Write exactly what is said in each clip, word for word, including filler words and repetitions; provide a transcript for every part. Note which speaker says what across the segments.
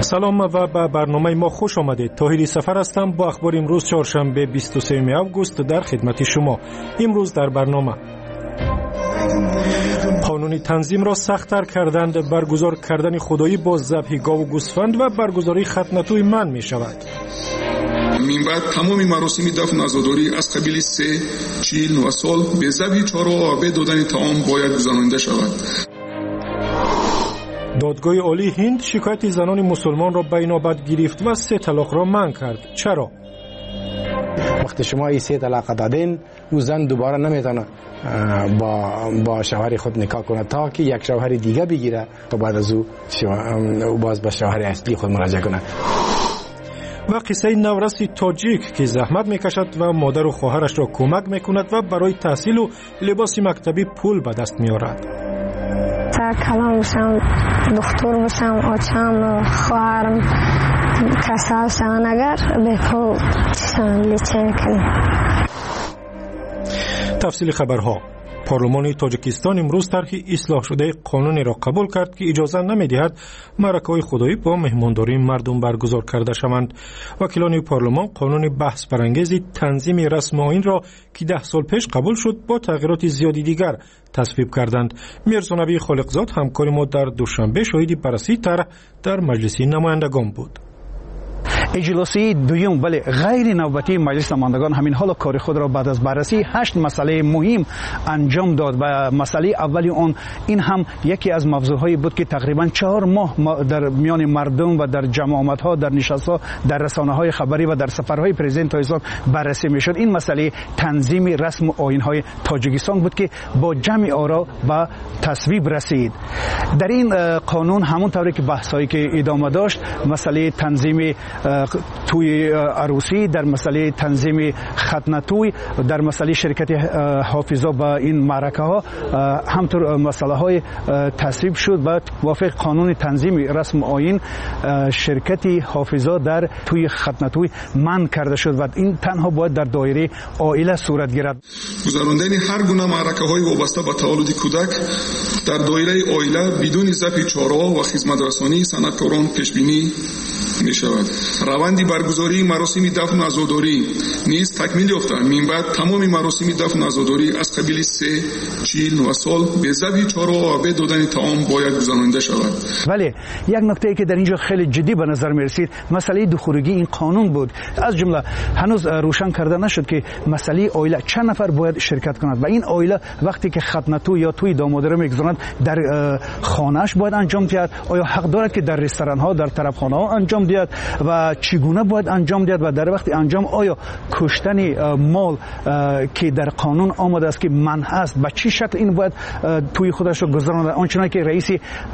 Speaker 1: سلام و به برنامه ما خوش آمدید. طاهری سفر هستم با اخبار امروز چهارشنبه بیست و سوم آگوست در خدمت شما. امروز در برنامه قانون تنظیم را سخت‌تر کردند، برگزار کردن خدایی با ذبح گاو و گوسفند و برگزاری ختنه‌توی منع می شود.
Speaker 2: من بعد تمام مراسم دفن عزاداری از قبیل سه، چهل و سال به ذبح چهارراه و به دادن طعام باید گذرانده شود.
Speaker 1: دادگاه عالی هند شکایت زنان مسلمان را به نوبت گرفت و سه طلاق را منع کرد. چرا؟
Speaker 3: وقتی شما این سه طلاق دادین، او زن دوباره نمیتونه با با شوهر خود نکاح کنه تا که یک شوهر دیگه بگیره تا بعد از او او باز به شوهر اصلی خود مراجعه کنه.
Speaker 1: و قصه نورس تاجیک که زحمت میکشد و مادر و خواهرش را کمک میکند و برای تحصیل و لباس مکتبی پول به دست میارد.
Speaker 4: تا کلام بشم، دکتر بشم، آچم، خواهرم کسال شوند اگر به پول لیچه کنیم.
Speaker 1: تفصیل خبرها. پارلمان تاجیکستان امروز طرح اصلاح شده قانونی را قبول کرد که اجازه نمی‌دهد معرکه‌های خدایی با مهمانداری مردم برگزار کرده شوند. وکیلان پارلمان قانون بحث برانگیز تنظیم رسم آیین را که ده سال پیش قبول شد با تغییرات زیادی دیگر تصویب کردند. میرزا نبی خالقزاد همکار ما در دوشنبه شاهد بررسی طرح در مجلس نمایندگان بود.
Speaker 5: اجلاسی دویم ولی غیر نوبتی مجلس نمایندگان همین حال کار خود را بعد از بررسی هشت مسئله مهم انجام داد و مسئله اولی اون این هم یکی از موضوعهایی بود که تقریبا چهار ماه در میان مردم و در جمعیت ها، در نشست ها، در رسانه های خبری و در سفرهای پرزیدنت تاجیکستان بررسی میشد. این مسئله تنظیم رسم و آیین های تاجیکستان بود که با جمع آرا و تصویب رسید. در این قانون همون طوری که بحثایی که ادامه داشت، مسئله تنظیم توی عروسی، در مسئله تنظیم ختنه‌توی، در مسئله شرکت حافظا با این معرکه ها همطور مسئله های تصویب شد و وافق قانون تنظیم رسم آیین شرکت حافظا در توی ختنه‌توی منع کرده شد و این تنها باید در دایره عائله صورت گیرد.
Speaker 2: گذراندن هر گونه معرکه های وابسته به تولد کودک در دایره عائله بدون ذبح چهارراه و خدمت رسانی صنعتکاران پیش بینی می شود. روند برگزاری مراسم دفن عزاداری نیز تکمیل یافته. من بعد تمام مراسم دفن عزاداری از قبیل سه، چهل و سال به ذبح چهارراه و به دادن طعام باید گذرانده شود.
Speaker 5: ولی یک نکته ای که در اینجا خیلی جدی به نظر می رسید مسئله دخولگی این قانون بود. از جمله هنوز روشن کرده نشد که مسئله عائله چند نفر باید شرکت کند و این عائله وقتی که ختنه‌توی یا توی داماداری میگذارند در خانه‌اش باید انجام دهد. آیا حق دارد که در رستوران ها، در طرفخانه ها انجام دهد و چگونه باید انجام دهد و در وقت انجام آیا کشتن مال که در قانون آمده است که منع است به چه شکل این باید توی خودش رو گذراند؟ آنچنان که رئیس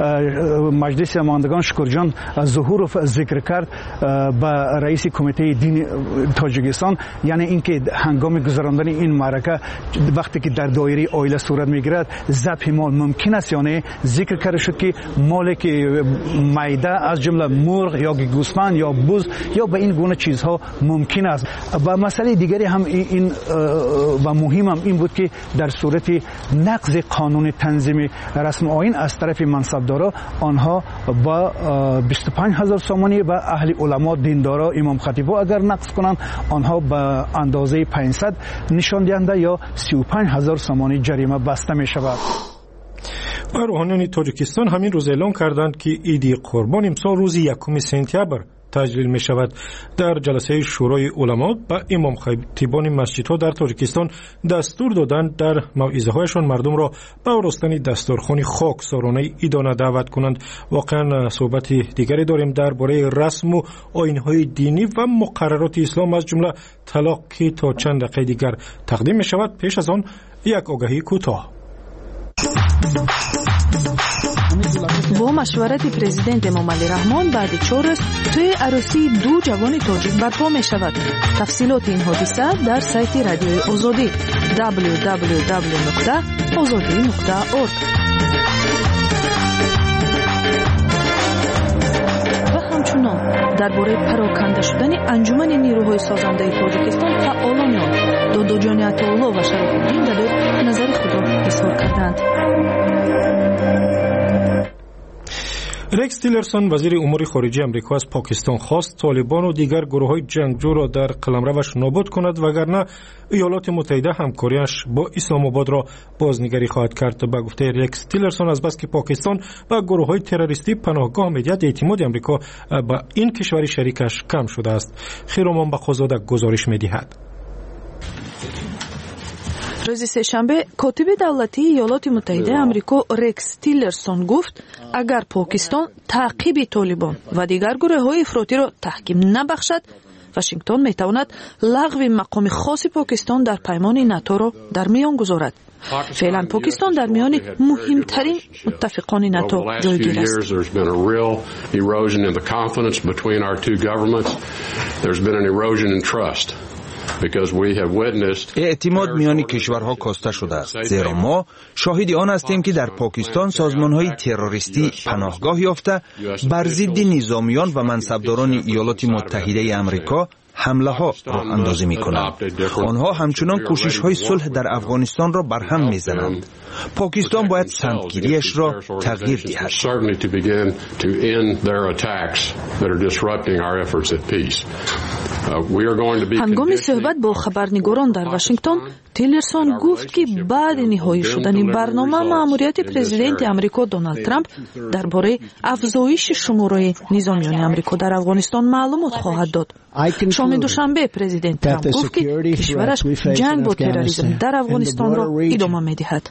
Speaker 5: مجلس نمایندگان شکرجان ظهور ذکر کرد با رئیس کمیته دین تاجیکستان، یعنی اینکه هنگام گذراندن این معرکه وقتی که در دایره عائله صورت میگیرد ذبح مال ممکن است یا نه. ذکر کرده شد که مالی که میده از جمله مرغ یا گوسفند یا بز یا به این گونه چیزها ممکن است. و مسئله دیگری هم این و مهم هم این بود که در صورت نقض قانون تنظیم رسم آیین از طرف منصبدارا آنها با بیست و پنج هزار سامانی و اهل علما دیندارا امام خطیبا اگر نقض کنند آنها به اندازه پانصد نشان دهنده یا سی و پنج هزار سامانی جریمه بسته می شود.
Speaker 1: و روحانیان تاجیکستان همین روز اعلام کردند که عید قربان امسال روز یکم سپتامبر تجلیل می شود. در جلسه شورای علما به امام خطیبان مسجدها در تاجیکستان دستور دادند در موعظه هایشان مردم را به آراستن دسترخوان خاکسارانه عیدانه دعوت کنند. واقعا صحبت دیگری داریم درباره رسم و آیین‌های دینی و مقررات اسلام از جمله طلاق که تا چند دقیقه دیگر تقدیم می شود. پیش از آن یک آگهی کوتاه.
Speaker 6: با مشورت پرزیدنت امامعلی رحمان بعد چهار روز توی عروسی دو جوان تاجیک برپا می شود. تفصیلات این حادثه در سایت رادیوی آزادی دبلیو دبلیو دبلیو نقطه آزادی نقطه اورگ. و همچنان درباره پراکنده شدن انجمن نیروهای سازنده تاجیکستان فعالان آن دادوجان عطاالله و شرف‌الدین دادور نظر خود را اظهار کردند.
Speaker 1: رکس تیلرسون وزیر امور خارجه آمریکا از پاکستان خواست طالبان و دیگر گروه‌های جنگجو را در قلمروش نابود کند وگرنه ایالات متحده همکاریش با اسلام آباد را بازنگری خواهد کرد. با گفته رکس تیلرسون از بس که پاکستان با گروه‌های تروریستی پناهگاه می‌دهد اعتماد آمریکا با این کشور شریکش کم شده است. خیرامان بخوزاده گزارش می‌دهد.
Speaker 6: روز سه‌شنبه کاتب دولتی ایالات متحده آمریکا رکس تیلرسون گفت اگر پاکستان تعقیب طالبان و دیگر گروه‌های افراطی را تحکیم نبخشد واشنگتن میتواند لغو مقام خاص پاکستان در پیمان ناتو را در میان گذارد. فعلا پاکستان در میان مهمترین متفقان ناتو جایگیر است.
Speaker 7: اعتماد میان کشورها کاسته شده است، زیرا ما شاهد آن هستیم که در پاکستان سازمان‌های تروریستی پناهگاه یافته بر ضد نظامیان و منصبداران ایالات متحده آمریکا حمله ها راه اندازی می کنند. آنها همچنان کوشش های صلح در افغانستان را برهم می زنند. پاکستان باید سمتگیریش را تغییر دهد.
Speaker 6: هنگام صحبت با خبرنگاران در واشنگتن، تیلرسون گفت که بعد نهایی شدن برنامه مأموریت پرزیدنت آمریکا دونالد ترامپ درباره افزایش شماره نظامیان آمریکا در افغانستان معلومات خواهد داد. شام دوشنبه پرزیدنت ترامپ گفت که کشورش جنگ با تروریسم در افغانستان را ادامه می‌دهد.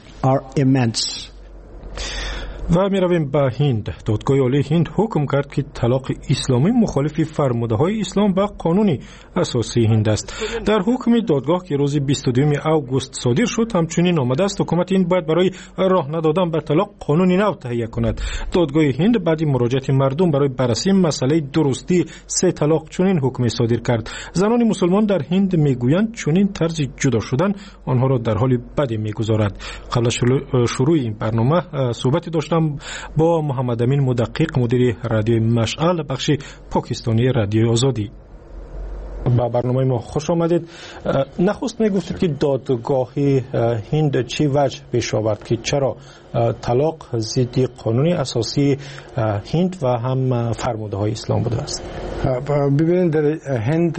Speaker 1: و می رویم به هند. دادگاه عالی هند حکم کرد که طلاق اسلامی مخالف فرموده های اسلام و قانون اساسی هند است. در حکم دادگاه که روز بیست و دو آگوست صادر شد همچنین آمده است حکومت هند باید برای راه ندادن به طلاق قانونی نو تهیه کند. دادگاه هند بعد مراجعه مردم برای بررسی مسئله درستی سه طلاق چنین حکم صادر کرد. زنان مسلمان در هند میگویند چنین طرز جدا شدن آنها را در حال بدی میگذارد. قبل شروع این برنامه صحبت داشتم با محمد امین مدقق مدیر رادیو مشعل بخش پاکستانی رادیو آزادی. با برنامه ما خوش آمدید. نخست میگفتید که دادگاه هند چی وجه پیش آورد که چرا طلاق ضد قانون اساسی هند و هم فرموده های اسلام بوده است؟
Speaker 3: ببینید در هند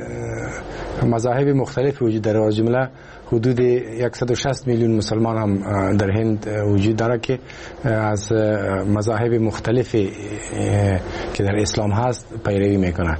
Speaker 3: مذاهب مختلف وجود داره، از جمله حدود صد و شصت میلیون مسلمان هم در هند وجود داره که از مذاهب مختلفی که در اسلام هست پیروی میکنه.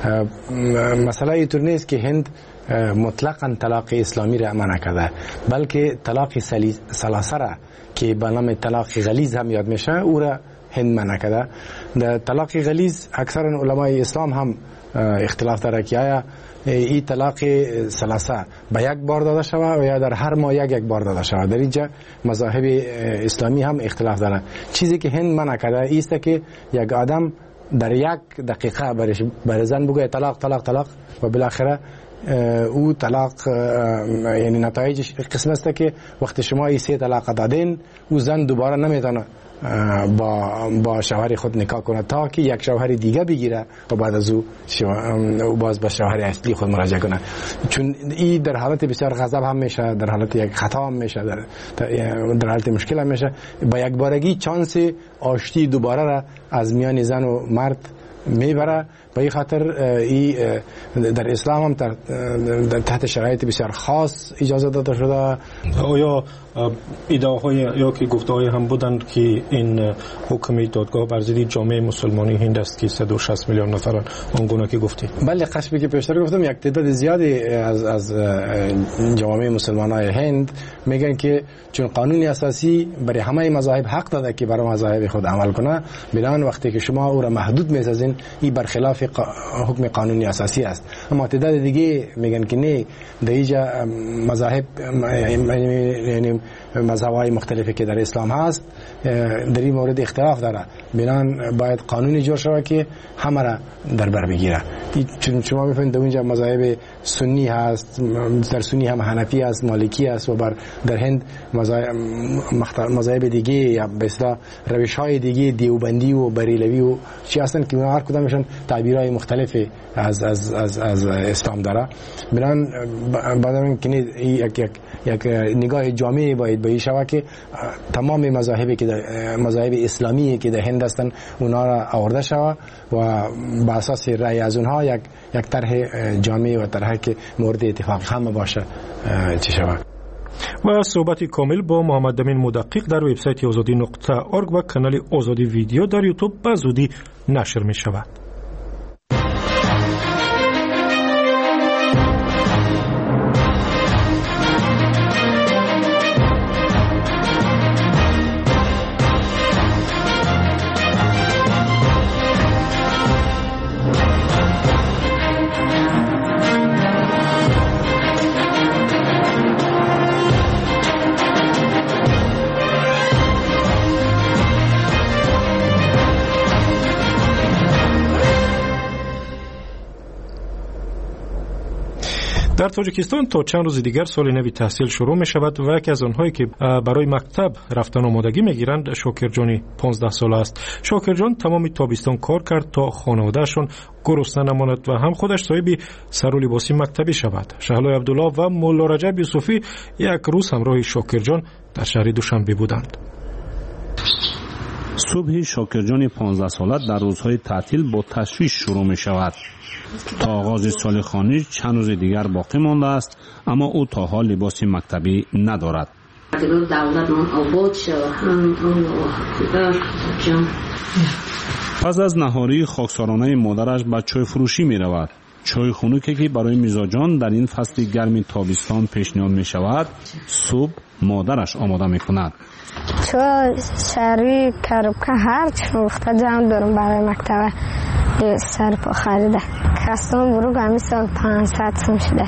Speaker 3: مسئله اینطور نیست که هند مطلقاً طلاق اسلامی را منع کرده، بلکه طلاق ثلاثه را که به نام طلاق غلیظ هم یاد میشه او را هند منع کرده. در طلاق غلیظ اکثر علمای اسلام هم اختلاف داره که آیا این طلاق ثلاثه به یک بار داده شود و یا در هر ماه یک یک بار داده شود. در اینجا مذاهب اسلامی هم اختلاف داره. چیزی که هند منع کرده است که یک آدم در یک دقیقه برای زن بگه طلاق طلاق طلاق و بالاخره او طلاق یعنی نتایجش قسم است که وقتی شما این سه طلاق دادین او زن دوباره نمیتونه با با شوهر خود نکاح کنه تا که یک شوهر دیگه بگیره و بعد از او باز به شوهر اصلی خود مراجعه کنه. چون این در حالت بسیار غضب هم میشه، در حالت یک خطا هم میشه، در در حالت مشکل هم میشه. با یک بارگی چانس آشتی دوباره را از میان زن و مرد میبره. به این خاطر ای در اسلام هم تحت شرایط بسیار خاص اجازه داده شده.
Speaker 1: آیا ادعاهای یا که گفته‌های هم بودند که این حکم دادگاه بر ضد جامعه مسلمانی هند است که صد و شصت میلیون نفرن آنگونه که گفتی؟
Speaker 3: بله، قشبی که پیشتر گفتم یک تعداد زیادی از از جامعه مسلمانای هند میگن که چون قانون اساسی برای همه مذاهب حق داده که برای مذاهب خود عمل کنه، بنابراین وقتی که شما او را محدود میسازین این برخلاف حکم قانونی اساسی است. اما تعداد دیگه میگن که نه، در اینجا مذاهب یعنی مذهب‌های مختلفی که در اسلام هست در این مورد اختلاف داره، بنابراین باید قانونی جور شود که همه را در بر بگیره. چون شما می‌فهمید در اونجا مذاهب سنی هست، در سنی هم حنفی هست، مالکی هست و بر در هند مذاهب دیگه یا به اصطلاح روش‌های دیگه دیوبندی و بریلوی و چی هستن که هر کدامشون تعبیرهای مختلفی از از از از اسلام داره. بنابراین بعد از اینکه یک یک یک نگاه جامعی باید به این شود که تمام مذاهبی که مذاهب اسلامی که در هند هستند اونا را آورده شود و بر اساس رأی از اونها یک یک طرح جامعی و طرحی که مورد اتفاق همه باشه چی شود.
Speaker 1: و صحبت کامل با محمد امین مدقق در وبسایت آزادی نقطه اورگ و کانال آزادی ویدیو در یوتیوب به زودی نشر می شود. در تاجیکستان تا چند روز دیگر سال نوی تحصیل شروع می شود و یکی از آنهایی که برای مکتب رفتن آمادگی می گیرند شاکرجانی پانزده ساله است. شاکرجان تمام تابستان کار کرد تا خانوادهشان گرسنه نماند و هم خودش صاحب سر و لباسی مکتبی شود. شهلای عبدالله و مولا رجب یوسفی یک روز همراه شاکرجان در شهر دوشنبه بودند.
Speaker 8: صبح شاکرجان پانزده ساله در روزهای تعطیل با تشویش شروع می شود. تا آغاز سال خانه چند روز دیگر باقی مانده است، اما او تا حال لباس مکتبی ندارد. پس از نهاری خاکسارانه مادرش به چای فروشی می رود. چای خنکی که برای میزاجان در این فصل گرم تابستان پیشنهاد می شود، صبح مادرش آماده می کند.
Speaker 4: چای شری کربکه هر چی فروخته جمع دارم برای مکتب سر پا خریده. کستان بروگ همی سال پانصد سم شده.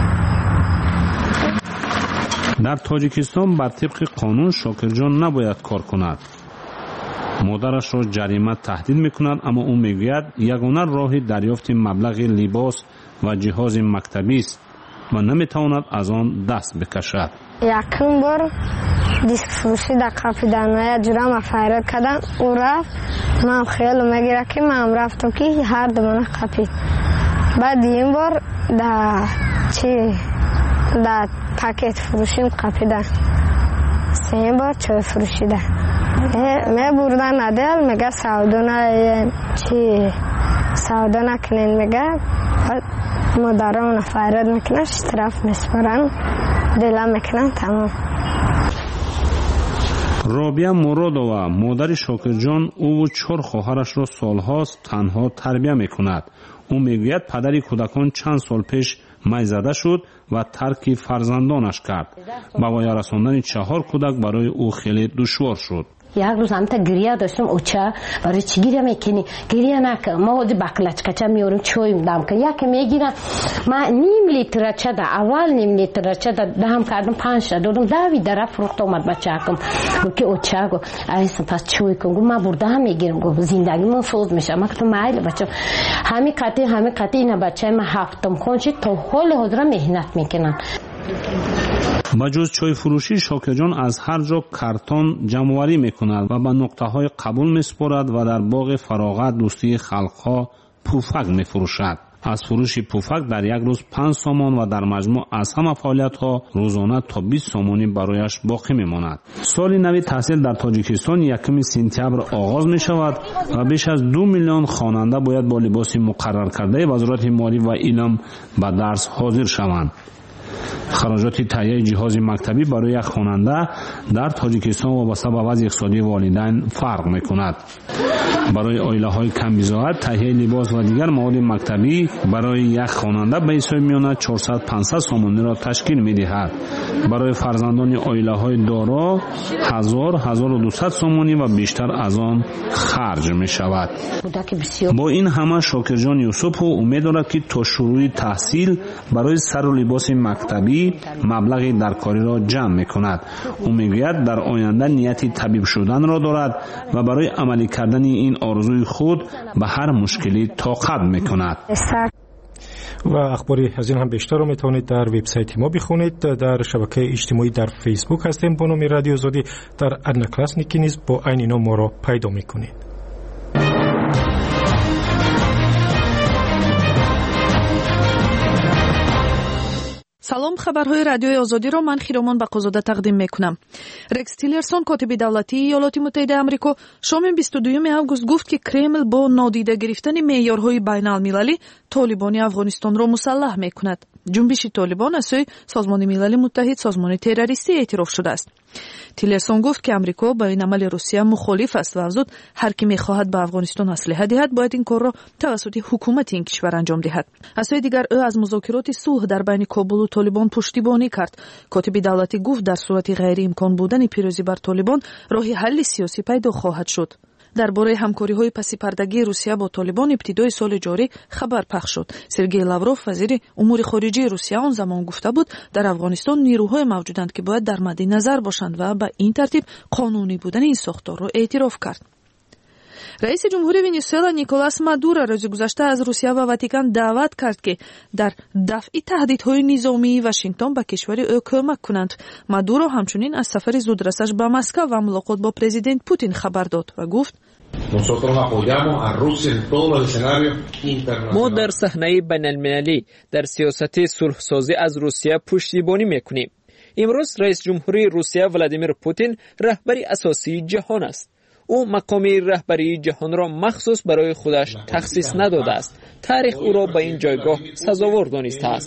Speaker 8: در تاجیکستان بر طبق قانون شاکرجان نباید کار کند. مادرش را جریمه تهدید میکند، اما او میگوید یگانه راه دریافت مبلغ لباس و جهاز مکتبی است و نمیتواند از آن دست بکشد.
Speaker 4: یکم بار دیسک فروشی در قفی در جرا مفایرد کردم، او رفت، من خیلی میگیره که من رفتم که هر دومانه قفی. بعد این بار در چی در پاکت فروشیم قفی در سه بار چای فروشی در می بردن ندل میگه سودا نه چی سودا نکنین میگه. مادرم نفایرد میکنن طرف میسپرن دلم میکنن تمام.
Speaker 8: رابعه مرادова مادر شاکرجان او و چهار خواهرش را سالهاست تنها تربیت میکند. او میگوید پدری کودکان چند سال پیش می زده شد و ترک فرزندانش کرد. به وای رساندن چهار کودک برای او خیلی دشوار شد.
Speaker 9: یک روز هم تا گریه داشتم، اوچه برای چی گریه میکنی؟ گریه نکن، ما خود بکلچکچه میارم چویم دم که یکی میگیرم من نیم لیتر چه ده اول نیم لیتر چه ده دهم کردم پنج شد دادم دوی در فروخت اومد بچه کم که اوچه گو ایسا پس چوی کن گو من برده هم میگیرم گو زندگی من فوز میشه. من کتو مایل بچه همی قطعی همی قطعی اینا بچه من هفتم خونشی تا حال حضره مهنت میکنن.
Speaker 8: بجز چای فروشی شاکرجان از هر جا کارتون جمع‌آوری میکند و به نقطه‌های قبول میسپارد و در باغ فراغت دوستی خلق‌ها پوفک میفروشد. از فروش پوفک در یک روز پنج سامان و در مجموع از همه فعالیت‌ها روزانه تا بیست سامانی برایش باقی میماند. سال نو تحصیل در تاجیکستان یکم سپتامبر آغاز می شود و بیش از دو میلیون خواننده باید با لباس مقرر کرده وزارت مالی و علم به درس حاضر شوند. خراجات تهیه جهاز مکتبی برای یک خواننده در تاجیکستان وابسته به وضع اقتصادی والدین فرق میکند. برای عائله‌های کم بضاعت تهیه لباس و دیگر مواد مکتبی برای یک خواننده به حساب میآید چهارصد تا پانصد سامانی را تشکیل میدهد. برای فرزندان عائله‌های دارا هزار تا هزار و دویست سامانی و بیشتر از آن خرج می شود. با این همه شاکرجان یوسف امید دارد که تا شروع تحصیل برای سر و لباس مکتبی مبلغ درکاری را جمع می کند. او میگوید در آینده نیت طبیب شدن را دارد و برای عملی کردن این آرزوی خود به هر مشکلی طاقت می کند.
Speaker 1: و اخباری از این هم بیشتر رو میتونید در وبسایت ما بخونید. در شبکه اجتماعی در فیسبوک هستیم با نام رادیو آزادی، در ادنکلاسنیکی نیز با عین نام ما را پیدا میکنید.
Speaker 6: салом, хабарҳои радиои озодиро ман хиромон бақозода тақдим мекунам. Рекс Тиллерсон, котиби давлатии иёлоти муттаҳидаи амрико, шоми бисту дуюми август гуфт, ки Кремл бо нодида гирифтани меъёрҳои байналмилалӣ Толибони Афғонистонро мусаллаҳ мекунад. ҷунбиши Толибон аз сӯи Созмони Милали Муттаҳид созмони террористӣ эътироф шудааст. Тиллерсон гуфт, ки Амрико ба ин амали Русия мухолиф аст ва афзуд, ҳар ки мехоҳад ба Афғонистон аслиҳа диҳад, бояд ин корро тавассути ҳукумати ин кишвар анҷом диҳад. Аз сӯи дигар, ӯ аз музокироти сулҳ дар байни Кобулу Толибон пуштибонӣ кард. Котиби давлатӣ гуфт, дар сурати ғайриимкон будани пирӯзӣ бар Толибон, роҳи ҳалли сиёсӣ пайдо хоҳад шуд. дар бораи ҳамкориҳои пасипардагии Русия бо Толибон ибтидои соли ҷорӣ хабар пахш шуд. Сергей Лавров, вазири умури хориҷии Русия, он замон гуфта буд, дар Афғонистон нирӯҳое мавҷуданд, ки бояд дар мадди назар бошанд ва ба ин тартиб қонунӣ будани ин сохторро эътироф кард. раиси ҷумҳури Венесуэла Николас Мадуро рӯзи гузашта аз Русия ва Ватикан даъват кард, ки дар дафъи таҳдидҳои низомии Вашингтон ба кишвари ӯ кӯмак кунанд. Мадуро ҳамчунин аз сафари зудрасаш ба Москва ва мулоқот бо президент Путин хабар дод ва гуфт:
Speaker 10: мо дар саҳнаи байналмилалӣ дар сиёсати сулҳсозӣ аз Русия пуштибонӣ мекунем. имрӯз раис ҷумҳури Русия Владимир Путин раҳбари асосии ҷаҳон аст. ӯ мақоми раҳбарии ҷаҳонро махсус барои худаш тахсис надодааст. таърих ӯро ба ин ҷойгоҳ сазовор донистааст.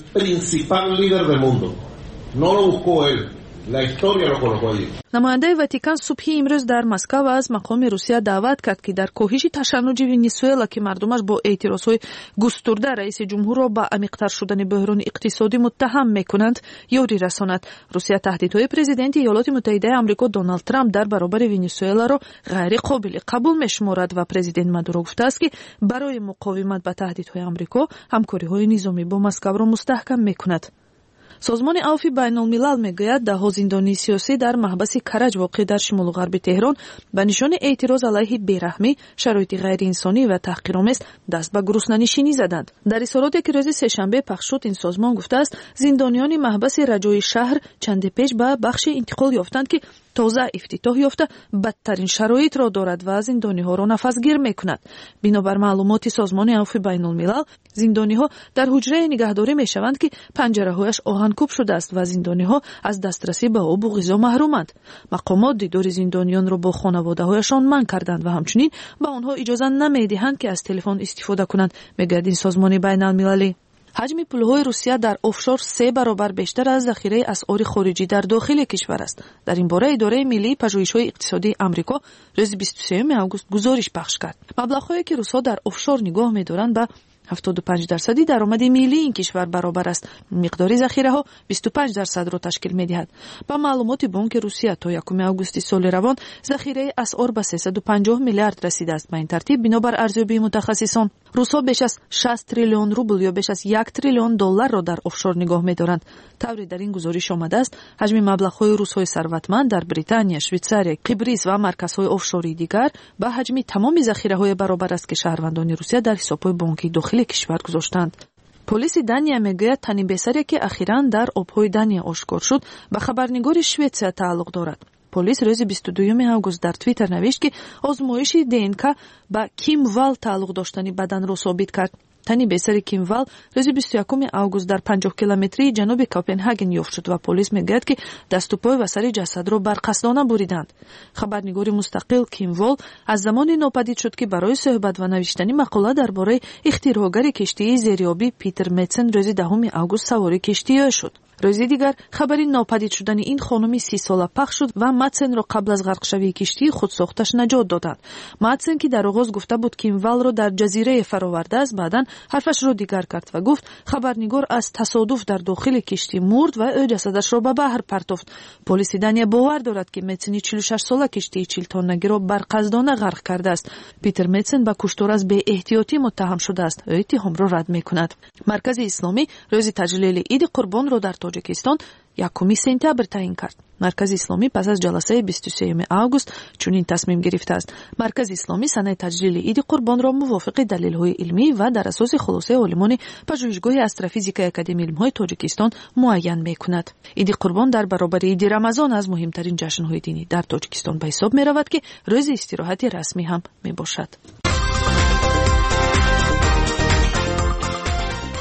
Speaker 6: намояндаи Ватикан субҳи имрӯз дар Москва аз мақоми Русия даъват кард, ки дар коҳиши ташаннуҷи Венесуэла, ки мардумаш бо эътирозҳои густурда раиси ҷумҳурро ба амиқтар шудани бӯҳрони иқтисодӣ муттаҳам мекунанд, ёрӣ расонад. Русия таҳдидҳои президенти иёлоти муттаҳидаи амрико Доналд Трамп дар баробари Венесуэларо ғайриқобили қабул мешуморад ва президент Мадуро гуфтааст, ки барои муқовимат ба таҳдидҳои амрико ҳамкориҳои низомӣ бо Москваро мустаҳкам мекунад. созмони авфи байнулмилал мегӯяд, даҳо зиндонии сиёсӣ дар маҳбаси Караҷ воқеъ дар шимолу ғарби Теҳрон ба нишони эътироз алайҳи бераҳмӣ, шароити ғайриинсонӣ ва таҳқиромез даст ба гуруснанишинӣ заданд. дар рисолате, ки рӯзи сешанбе пахш шуд, ин созмон гуфтааст, зиндониёни маҳбаси Раҷои шаҳр чанде пеш ба бахше интиқол ёфтанд, ки тоза ифтитоҳ ёфта бадтарин шароитро дорад ва зиндониҳоро нафасгир мекунад. бинобар маълумоти созмони авфи байнулмилал, зиндониҳо дар ҳуҷрае нигаҳдорӣ мешаванд, ки панҷараҳояш оҳанкӯб шудааст ва зиндониҳо аз дастрасӣ ба обу ғизо маҳруманд. мақомот дидори зиндониёнро бо хонаводаҳояшон манъ карданд ва ҳамчунин ба онҳо иҷоза намедиҳанд, ки аз телефон истифода кунанд, мегӯяд ин созмони байналмилалӣ. ҳаҷми пулҳои Русия дар офшор се баробар бештар аз захираи асъори хориҷӣ дар дохили кишвар аст. дар ин бора идораи миллии пажӯҳишҳои иқтисодии Амрико рӯзи бисту сеюми август гузориш пахш кард. маблағҳое, ки русҳо дар офшор нигоҳ медоранд, ба ҳафтоду панҷ дарсади даромади миллии ин кишвар баробар аст. миқдори захираҳо бисту панҷ дарсадро ташкил медиҳад. ба маълумоти бонки Русия то якуми августи соли равон захираи асъор ба сесаду панҷоҳ миллиард расидааст. ба ин тартиб, бинобар арзёбии мутахассисон, русҳо беш аз шаст триллион рубл ё беш аз як триллион долларро дар офшор нигоҳ медоранд. тавре дар ин гузориш омадааст, ҳаҷми маблағҳои русҳои сарватманд дар Британия, Швейтсария, Қибрис ва марказҳои офшории дигар ба ҳаҷми тамоми захираҳое баробар аст, ки шаҳрвандони Русия дар ҳисобҳои бонкии дохили кишвар гузоштанд. полиси Дания мегӯяд, тани бесаре, ки ахиран дар обҳои Дания ошкор шуд, ба хабарнигори Шветсия тааллуқ дорад. полис рӯзи бисту дуюми август дар Твиттер навишт, ки озмоиши ДНК ба Ким Вал тааллуқ доштани баданро собит кард. тани бесари Ким Вал рӯзи бисту якуми август дар панҷоҳ километрии ҷануби Копенҳаген ёфт шуд ва полис мегӯяд, ки даступой ва сари ҷасадро барқасдона буриданд. хабарнигори мустақил Ким Вал аз замоне нопадид шуд, ки барои суҳбат ва навиштани мақола дар бораи ихтироъгари киштии зериобӣ Питер Метсен рӯзи даҳуми август савори киштиё шуд. рӯзи дигар хабари нопадид шудани ин хонуми си сола пахш шуд ва Матсенро қабл аз ғарқшавии киштии худсохташ наҷот доданд. Матсен, ки дар оғоз гуфта буд, Ким Валро дар ҷазирае фаровардааст, баъдан ҳарфашро дигар кард ва гуфт, хабарнигор аз тасодуф дар дохили киштӣ мурд ва ӯ ҷасадашро ба баҳр партофт. полиси Дания бовар дорад, ки Метсени чилу шаш сола киштии чилтоннагиро барқасдона ғарқ кардааст. Питер Метсен ба куштор аз беэҳтиётӣ муттаҳам шудааст. ӯ иттиҳомро рад мекунад. маркази исломӣ рӯзи таҷлили Иди Қурбонро дар Тоҷикистон якуми сентябр таъин кард. маркази исломӣ пас аз ҷаласаи бисту сеюми август чунин тасмим гирифтааст. маркази исломӣ санаи таҷлили Иди Қурбонро мувофиқи далелҳои илмӣ ва дар асоси хулосаи олимони пажӯҳишгоҳи астрофизикаи Академияи илмҳои Тоҷикистон муайян мекунад. Иди Қурбон дар баробари Иди Рамазон аз муҳимтарин ҷашнҳои динӣ дар Тоҷикистон ба ҳисоб меравад, ки рӯзи истироҳати расмӣ ҳам мебошад.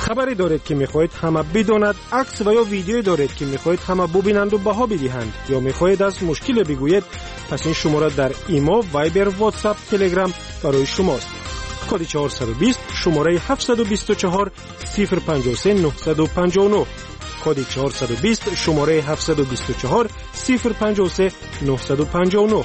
Speaker 1: خبری دارید که میخواهید همه بداند، عکس و یا ویدیویی دارید که میخواهید همه ببینند و بها بدهند، یا میخواهید از مشکل بگویید، پس این شماره در ایمو، وایبر، واتساپ، تلگرام برای شماست. کد چهارصد و بیست شماره هفتصد و بیست و چهار صفر پنجاه و سه نهصد و پنجاه و نه. کد چهارصد و بیست شماره هفتصد و بیست و چهار صفر پنجاه و سه نهصد و پنجاه و نه.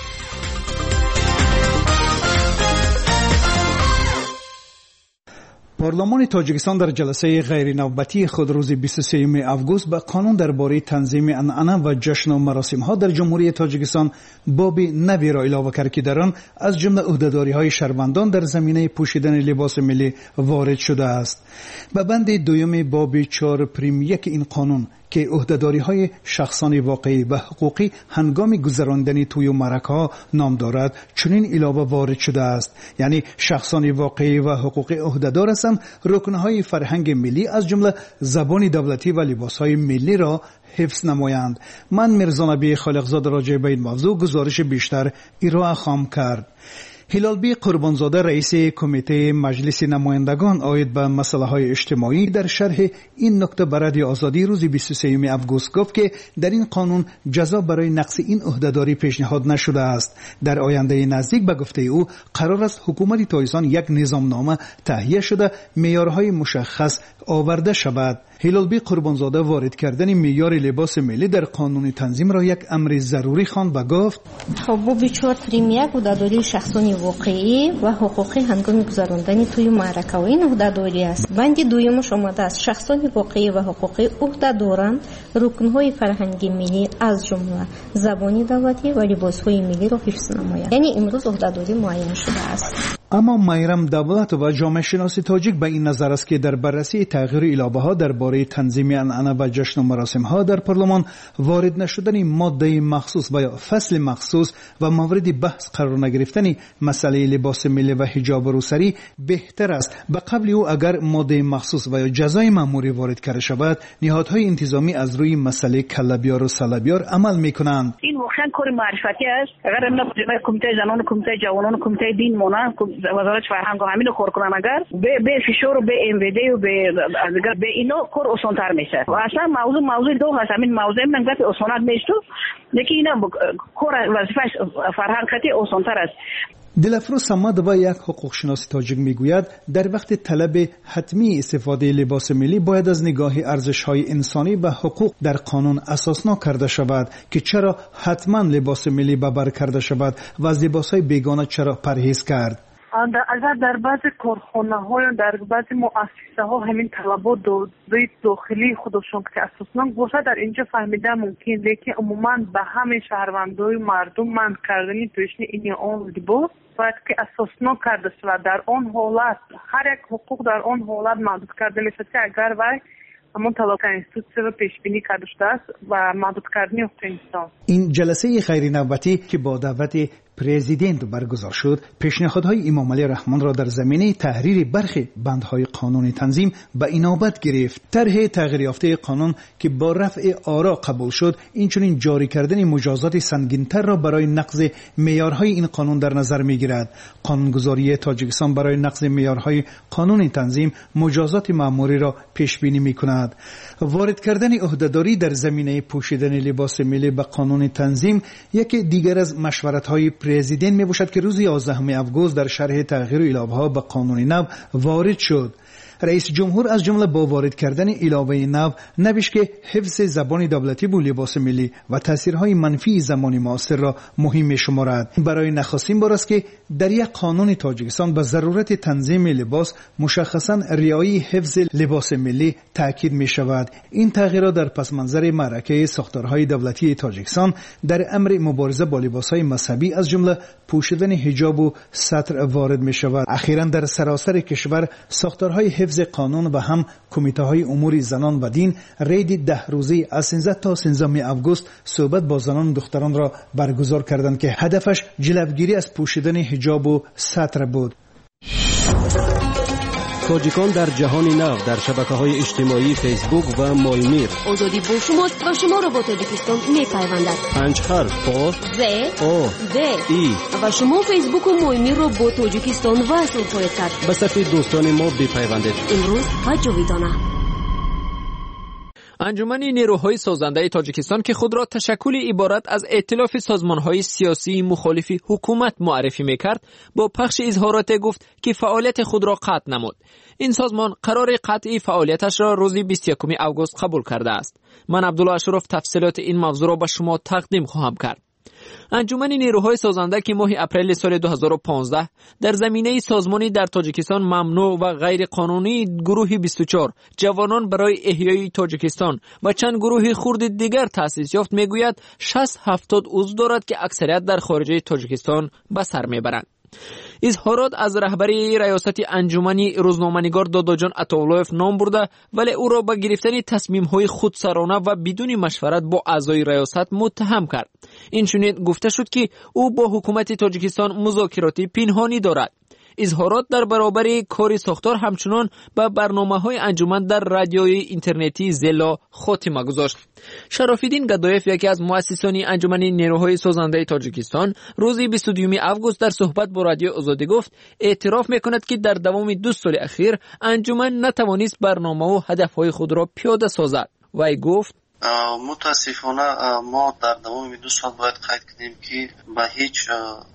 Speaker 5: پارلمان تاجیکستان در جلسه غیر نوبتی خود روز بیست و سوم آگوست به قانون درباره تنظیم عنعنه و جشن و مراسم ها در جمهوری تاجیکستان باب نوی را اضافه کرد که در آن از جمله عهدهداری های شهروندان در زمینه پوشیدن لباس ملی وارد شده است. به بند دوم باب چهار پریم یک این قانون که عهدهداری های شخصان واقعی و حقوقی هنگام گذراندن توی و مرکه ها نام دارد، چنین علاوه وارد شده است. یعنی شخصان واقعی و حقوقی عهدهدار هستند رکنهای فرهنگ ملی از جمله زبان دولتی و لباس های ملی را حفظ نمایند. من میرزا نبی خالقزاده راجع به این موضوع گزارش بیشتر ارائه خواهم کرد. هلالبی قربانزاده رئیس کمیته مجلس نمایندگان عاید به مسائل های اجتماعی در شرح این نکته به رادیو آزادی روز بیست و سوم آگوست گفت که در این قانون جزا برای نقض این عهدهداری پیشنهاد نشده است. در آینده نزدیک به گفته او قرار است حکومت تاجیکستان یک نظامنامه تهیه شده معیارهای مشخص آورده شود. هلالبی قربانزاده وارد کردن معیار لباس ملی در قانون تنظیم را یک امر ضروری خواند و گفت
Speaker 9: خب باب چهار پریم یک عهدهداری شخصان واقعی و حقوقی هنگام گذراندن توی معرکه و این عهدهداری است. بند دومش آمده است شخصان واقعی و حقوقی عهده دارند رکنهای فرهنگی ملی از جمله زبان دولتی و لباسهای ملی را حفظ نمایند. یعنی امروز عهدهداری معین شده است.
Speaker 5: اما میرم دولت و جامعه شناسی تاجیک به این نظر است که در بررسی تغییر اعلابه ها درباره تنظیم عنعنه و جشن و مراسم ها در پارلمان وارد نشدن ماده مخصوص و یا فصل مخصوص و مورد بحث قرار نگرفتن مسئله لباس ملی و حجاب روسری بهتر است. به قبل او اگر ماده مخصوص و یا جزای مأموری وارد کرده شود، نهادهای انتظامی از روی مسئله کله‌بیار و سله‌بیار عمل میکنند.
Speaker 11: این واقعا کار معرفتی است. اگر نه کمیته زنان، کمیته جوانان، کمیته دین مونن، وزارت فرهنگ و همین کار کنن، اگر به به فشار و به ام وی دی و به اگر به اینا کار آسان‌تر میشه. و اصلا موضوع موضوع دو هست. همین موضوع من گفت آسان‌تر میشه. لیکن اینا کار وظیفه فرهنگ خاطی آسان‌تر است.
Speaker 5: دلفروز صمد و یک حقوق شناس تاجیک میگوید در وقت طلب حتمی استفاده لباس ملی باید از نگاه ارزش‌های انسانی و حقوق در قانون اساسنا کرده شود که چرا حتما لباس ملی به بر کرده شود و از لباس‌های بیگانه چرا پرهیز کرد.
Speaker 12: اگر در بعضی کارخانه‌ها یا در بعضی مؤسسه‌ها همین طلبات دوی داخلی خودشون که اساساً باشه در اینجا فهمیده ممکن، لیکن عموماً به همه شهروندای مردم منع کردن پوشیدن این اون لباس باید که اساساً کرده شود. در آن حالت هر یک حقوق در آن حالت محدود کرده میشه که اگر وای همون طلاق اینستیتوت رو پیش بینی کرده است و محدود کردن حقوق انسان.
Speaker 5: این جلسه خیر نوبتی که با دعوت پرزیدنت برگزار شد، پیشنهادهای امام علی رحمان را در زمینه تحریر برخی بندهای قانون تنظیم به اینابت گرفت. طرح تغییر یافته قانون که با رفع آرا قبول شد، اینچنین جاری کردن مجازات سنگین‌تر را برای نقض معیارهای این قانون در نظر می‌گیرد. قانونگذاری تاجیکستان برای نقض معیارهای قانون تنظیم مجازات مأموری را پیش بینی می‌کند. وارد کردن عهدهداری در زمینه پوشیدن لباس ملی به قانون تنظیم یکی دیگر از مشورت‌های پرزیدنت می باشد که روز یازدهم آگوست در شرح تغییر اعلابه‌ها به قانون نو وارد شد. رئیس جمهور از جمله با وارد کردن علاوه نو نوشت که حفظ زبان دولتی با لباس ملی و تاثیرهای منفی زمان معاصر را مهم می‌شمارد. برای نخستین بار است که در یک قانون تاجیکستان به ضرورت تنظیم لباس مشخصاً رعایت حفظ لباس ملی تاکید می‌شود. این تغییرات در پس منظر معرکه ساختارهای دولتی تاجیکستان در امر مبارزه با لباسهای مذهبی از جمله پوشیدن حجاب و ستر وارد می‌شود. اخیراً در سراسر کشور ساختارهای حفظ قانون و هم کمیته های امور زنان و دین رید ده روزی از سیزده تا سیزده آگوست صحبت با زنان و دختران را برگزار کردند که هدفش جلوگیری از پوشیدن حجاب و ستر بود.
Speaker 13: تاجیکان در جهان نو در شبکه‌های اجتماعی فیسبوک و مالمیر.
Speaker 14: آزادی با شماست و شما را با تاجیکستان می‌پیوندد.
Speaker 13: پنج حرف آ
Speaker 14: ز
Speaker 13: آ
Speaker 14: د
Speaker 13: ای
Speaker 14: و شما فیسبوک و مالمیر را با تاجیکستان وصل خواهید کرد.
Speaker 13: به صفحه دوستان ما بپیوندید.
Speaker 14: امروز و جاویدانه.
Speaker 10: انجمن نیروهای سازنده تاجیکستان که خود را تشکلی عبارت از ائتلاف سازمان‌های سیاسی مخالف حکومت معرفی می‌کرد، با پخش اظهارات گفت که فعالیت خود را قطع نمود. این سازمان قرار قطعی فعالیتش را روز بیست و یکم آگوست قبول کرده است. من عبدالله اشرف تفصیلات این موضوع را به شما تقدیم خواهم کرد. انجمن نیروهای سازنده که ماه اپریل سال دو هزار و پانزده در زمینه سازمانی در تاجیکستان ممنوع و غیر قانونی گروه بیست و چهار جوانان برای احیای تاجیکستان و چند گروه خرد دیگر تأسیس یافت، میگوید شصت هفتاد عضو دارد که اکثریت در خارج تاجیکستان به سر میبرند. اظهارات از رهبری ریاست انجمنی روزنامه‌نگار داداجان عطاالله‌اف نام برده، ولی او را به گرفتن تصمیم‌های خودسرانه و بدون مشورت با اعضای ریاست متهم کرد. اینچنین گفته شد که او با حکومت تاجیکستان مذاکراتی پنهانی دارد. اظهارات در برابر کار ساختار همچنان به برنامه‌های انجمن در رادیوی اینترنتی زلا خاتمه گذاشت. شراف‌الدین گدایف، یکی از مؤسسان انجمن نیروهای سازنده تاجیکستان، روز بیست و دو آگوست در صحبت با رادیو آزادی گفت اعتراف می‌کند که در دوام دو سال اخیر انجمن نتوانست برنامه و هدف‌های خود را پیاده سازد. وی گفت
Speaker 15: متاسفانه ما در دوام دو سال باید قید کنیم که به هیچ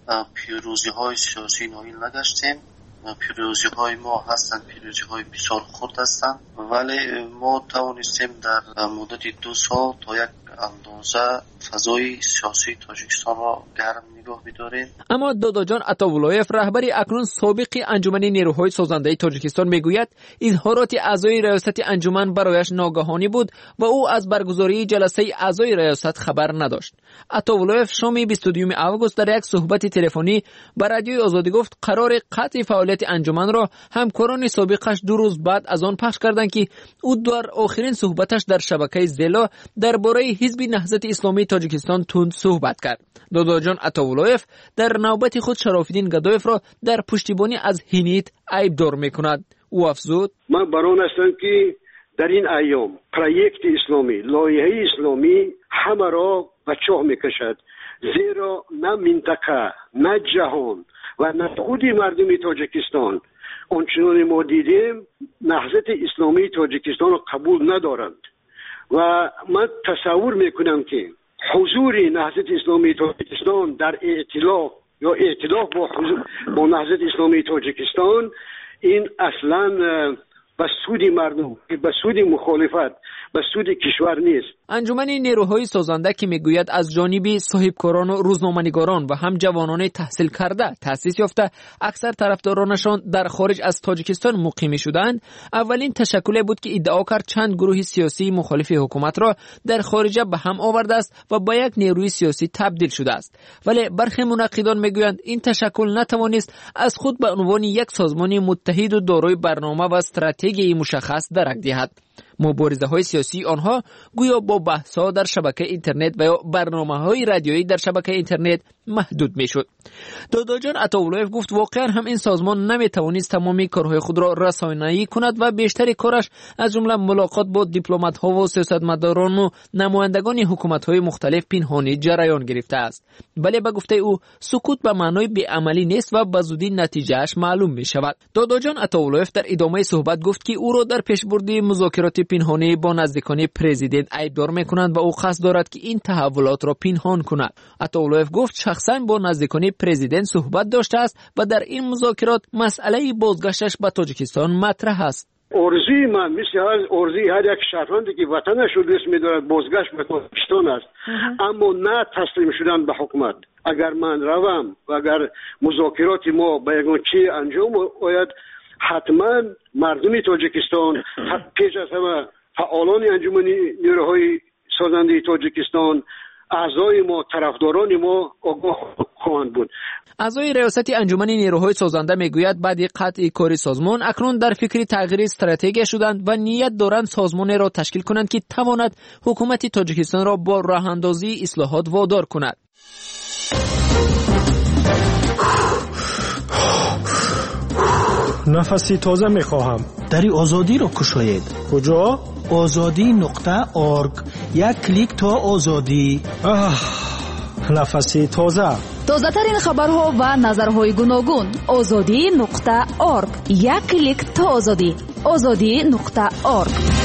Speaker 15: پیروزی های سیاسی نائل نگشتیم. پیروزی های ما هستند پیروزی های بسیار خرد هستند، ولی ما توانستیم در مدت دو سال تا یک اندازه فضای سیاسی تاجیکستان را گرم نگاه بداریم.
Speaker 10: اما داداجان عطاالله‌اف، رهبری اکنون سابق انجمن نیروهای سازنده تاجیکستان، میگوید اظهارات اعضای ریاست انجمن برایش ناگهانی بود و او از برگزاری جلسه اعضای ریاست خبر نداشت. عطاالله‌اف شام بیست و دو آگوست در یک صحبت تلفنی با رادیوی آزادی گفت قرار قطع فعالیت انجمن را همکاران سابقش دو روز بعد از آن پخش کردند که او در آخرین صحبتش در شبکه زلا درباره حزب نهضت اسلامی تاجیکستان تند صحبت کرد. داداجان عطاالله‌اف در نوبت خود شراف‌الدین گدایف را در پشتیبانی از هینیت عیبدار می‌کند. او افزود:
Speaker 16: من بران هستم که در این ایام پروژه اسلامی، لایحه اسلامی همه را به چاه می‌کشد، زیرا نه منطقه، نه جهان و نه خود مردم تاجیکستان آنچنان ما دیدیم نهضت اسلامی تاجیکستان را قبول ندارند و من تصور میکنم که حضور نهضت اسلامی تاجیکستان در ائتلاف یا ائتلاف با حضور با نهضت اسلامی تاجیکستان این اصلا به سود مردم، به سود مخالفت، به سود کشور نیست.
Speaker 10: انجمن نیروهای سازنده که میگوید از جانب صاحبکاران و روزنامه‌نگاران و هم جوانان تحصیل کرده تأسیس یافته، اکثر طرفدارانشان در خارج از تاجیکستان مقیم شدند، اولین تشکلی بود که ادعا کرد چند گروه سیاسی مخالف حکومت را در خارج به هم آورده است و با یک نیروی سیاسی تبدیل شده است. ولی برخی منقدان میگویند این تشکل نتوانست از خود به عنوان یک سازمان متحد و دارای برنامه و استراتژی مشخص درک دهد. مبارزه های سیاسی آنها گویا با بحث ها در شبکه اینترنت و یا برنامه های رادیویی در شبکه اینترنت محدود می شد. داداجان عطاالله‌اف گفت واقعا هم این سازمان نمی توانست تمامی کارهای خود را رسانه‌ای کند و بیشتر کارش از جمله ملاقات با دیپلمات ها و سیاستمداران و نمایندگان حکومت های مختلف پنهانی جریان گرفته است. ولی به گفته او سکوت به معنای بی‌عملی نیست و به زودی نتیجهش معلوم می شود. داداجان عطاالله‌اف در ادامه صحبت گفت که او را در پیشبرد مذاکرات پنهانی با نزدیکان پرزیدنت عیبدار می‌کنند و او قصد دارد که این تحولات را پنهان کند. عطاالله‌اف گفت شخصاً با نزدیکان پرزیدنت صحبت داشته است و در این مذاکرات مسئله بازگشتش به تاجیکستان مطرح است.
Speaker 16: ارزوی من مثل هر ارزوی هر یک شهروندی که وطنش رو دوست می‌دارد بازگشت به تاجیکستان است، اما نه تسلیم شدن به حکومت. اگر من روم و اگر مذاکرات ما به یگان چی انجام آید، حتما مردم تاجیکستان پیش از همه فعالان انجمن نیروهای سازنده تاجیکستان، اعضای ما، طرفداران ما آگاه خواهند بود.
Speaker 10: اعضای ریاست انجمن نیروهای سازنده میگوید بعد قطع کار سازمان اکنون در فکر تغییر استراتژی شدند و نیت دارند سازمان را تشکیل کنند که تواند حکومت تاجیکستان را با راه اندازی اصلاحات وادار کند.
Speaker 1: نفسی تازه میخواهم.
Speaker 5: دری آزادی رو کشاید.
Speaker 1: کجا؟
Speaker 5: آزادی نقطه آرگ. یک کلیک تا آزادی.
Speaker 1: آه، نفسی تازه.
Speaker 6: تازه ترین خبرها و نظرهای گوناگون. آزادی نقطه آرگ. یک کلیک تا آزادی. آزادی نقطه آرگ.